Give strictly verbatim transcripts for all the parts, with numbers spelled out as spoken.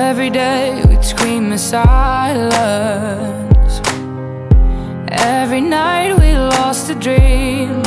Every day we'd scream in silence. Every night we lost a dream.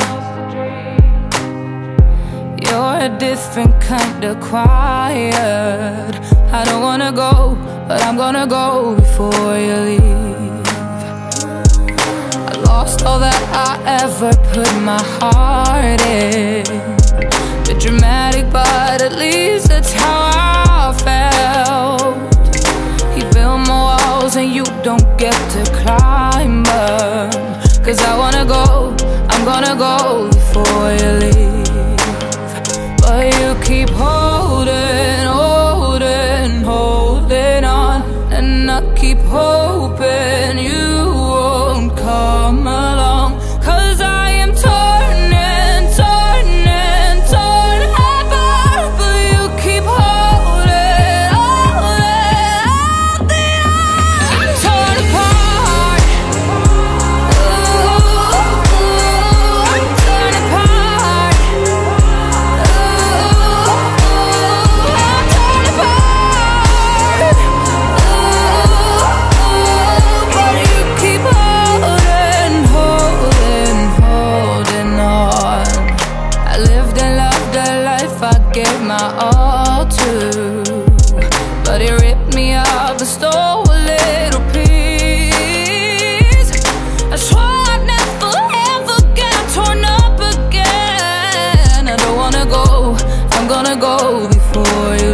You're a different kind of quiet. I don't wanna go, but I'm gonna go before you leave. I lost all that I ever put my heart in. Bit dramatic, but at least that's how I felt. He built more walls and you don't get to climb them. Cause I wanna go, I'm gonna go before you leave. But you keep holding, holding, holding on. And I keep hoping you won't come along. Cause I am turning, turning, turning apart. But you keep holding, holding, holding on. I'm torn apart. Ooh, ooh, I'm torn apart. Gave my all to, but it ripped me up and stole a little piece. I swore I'd never ever get torn up again. I don't wanna go, I'm gonna go before you